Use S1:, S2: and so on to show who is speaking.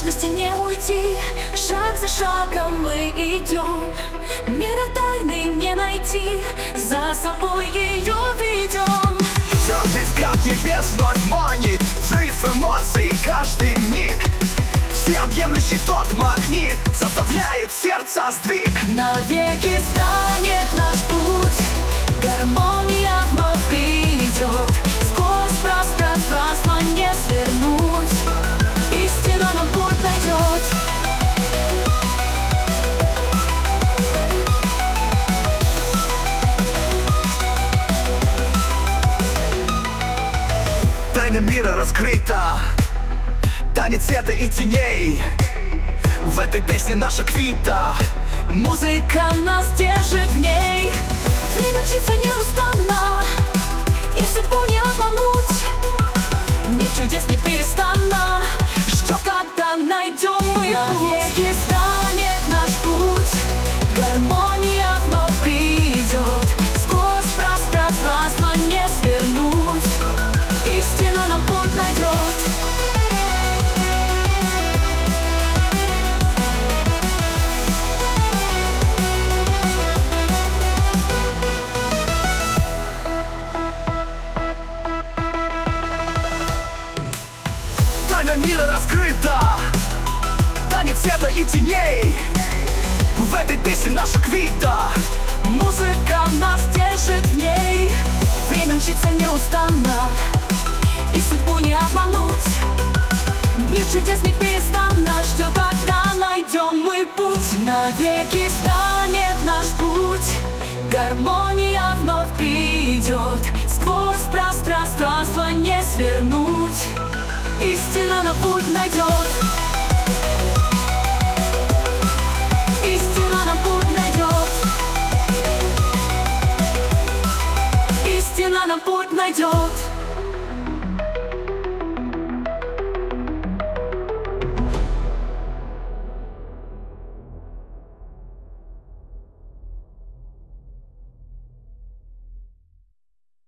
S1: вечности не уйти, шаг за шагом мы идем. Мира тайны не найти, за собой ее ведем.
S2: Все здесь как небес вновь манит, взрыв эмоций каждый миг. Всеобъемлющий тот магнит заставляет сердце сдвиг.
S1: Навеки станет наш путь, гармония вновь придет. Сквозь пространство не свернуть, истина нам путь найдет.
S2: Тайна мира раскрыта, танец света и теней. В этой песне наша квита.
S1: Музыка нас держит в ней. Время мчится неустанно, и судьбу не обмануть. Ни чудес, ни перестана, что когда найдем мы навеки станет наш путь, гармония вновь придет. Сквозь пространство не свернуть, истина нам путь найдет.
S2: Тайна мира раскрыта, танец света и теней. В этой песне наша квита.
S1: Музыка нас держит в ней. Время мчится неустанно, и судьбу не обмануть. Мир чудес не перестанно, что когда найдем мы путь. Навеки станет наш путь, гармония вновь придет. Сквозь пространство не свернуть, истина на путь найдет. Истина на путь найдет. Истина на путь найдет.